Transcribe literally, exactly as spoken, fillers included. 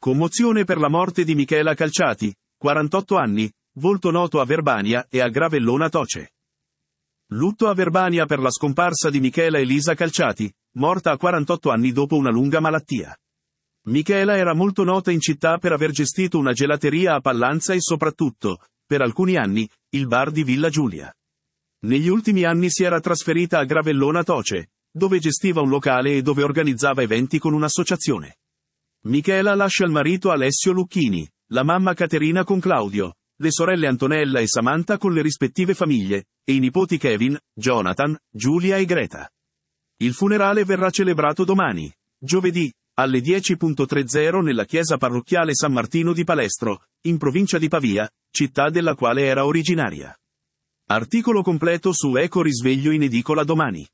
Commozione per la morte di Michela Calciati, quarantotto anni, volto noto a Verbania e a Gravellona Toce. Lutto a Verbania per la scomparsa di Michela Elisa Calciati, morta a quarantotto anni dopo una lunga malattia. Michela era molto nota in città per aver gestito una gelateria a Pallanza e soprattutto, per alcuni anni, il bar di Villa Giulia. Negli ultimi anni si era trasferita a Gravellona Toce, dove gestiva un locale e dove organizzava eventi con un'associazione. Michela lascia il marito Alessio Lucchini, la mamma Caterina con Claudio, le sorelle Antonella e Samantha con le rispettive famiglie, e i nipoti Kevin, Jonathan, Giulia e Greta. Il funerale verrà celebrato domani, giovedì, alle dieci e trenta nella chiesa parrocchiale San Martino di Palestro, in provincia di Pavia, città della quale era originaria. Articolo completo su Eco Risveglio in edicola domani.